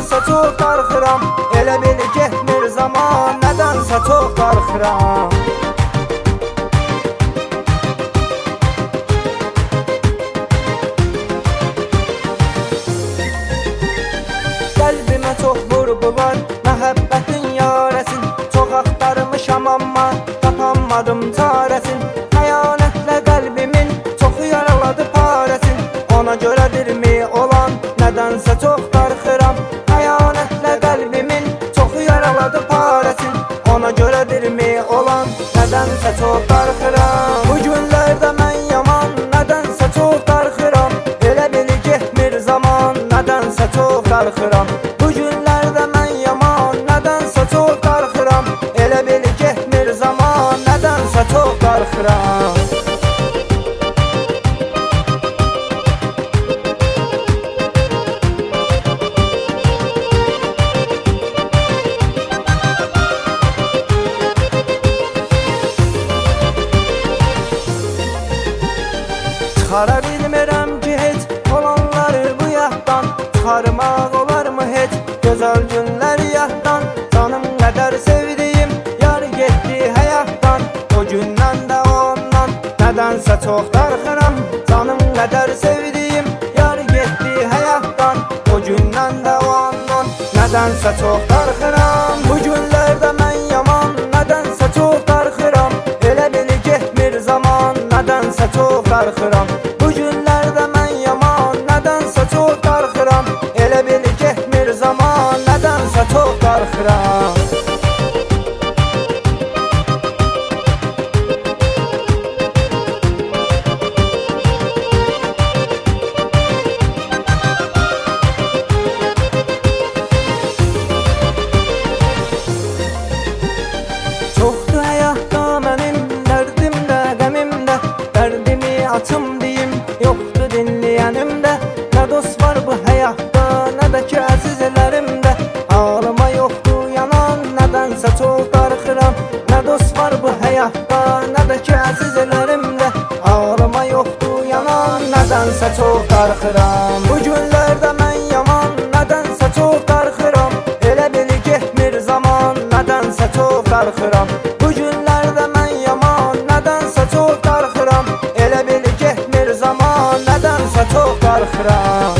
nədənsə çox darıxıram. Elə bil getmir zaman, nədənsə çox darıxıram. Qəlbimə çox vurğular, məhəbbətin yarəsin. Çox axtarmışam amma tapamadım çarəsin. Xəyanətlə qəlbimin çoxu yaraladı parəsin. Ona görədirmi olan, nədənsə çox darıxıram. Xəyanətlə qəlbimin çoxu yaraladı parəsin. Ona görədirmi olan, nədənsə çox darıxıram. Bu günlərdə mən yaman, nədənsə çox darıxıram. Elə bil getmir zaman, nədənsə çox darıxıram. Bu günlərdə mən yaman, nədənsə çox darıxıram. Elə bil getmir zaman, nədənsə çox darıxıram. Çıxara bilmirəm ki heç olanları bu yaddan. Çıxarmaq olarmı heç gözəl günlər yaddan. Canım qədər sevdiyim yar getdi həyatdan. O gündən də ondan nədənsə çox darıxıram. Canım qədər sevdiyim yar getdi həyatdan. O gündən də ondan nədənsə çox darıxıram. Bu günlərdə mən yaman, nədənsə çox darıxıram. Elə bil getmir zaman, nədənsə çox darıxıram. Bu günlərdə mən yaman, nədənsə çox darıxıram. Elə bil getmir zaman, nədənsə çox darıxıram. Çoxdur həyatda mənim dərdim də, qəmim də. Dərdimi açım deyim, yoxdur dinləyənimdə. Nə dost var bu həyatda, nə də ki əzizlərimdə. Ağlıma yoxdur yanan, nədənsə çox darıxıram. Nə dost var bu həyatda, nə də ki əzizlərimdə. Ağlıma yoxdur yanan, nədənsə çox darıxıram. Bu günlərdə mən yaman, nədənsə çox darıxıram. Elə bil getmir zaman, nədənsə çox darıxıram. Bu günlərdə mən yaman, nədənsə çox darıxıram. Elə bil getmir zaman, nədənsə çox darıxıram.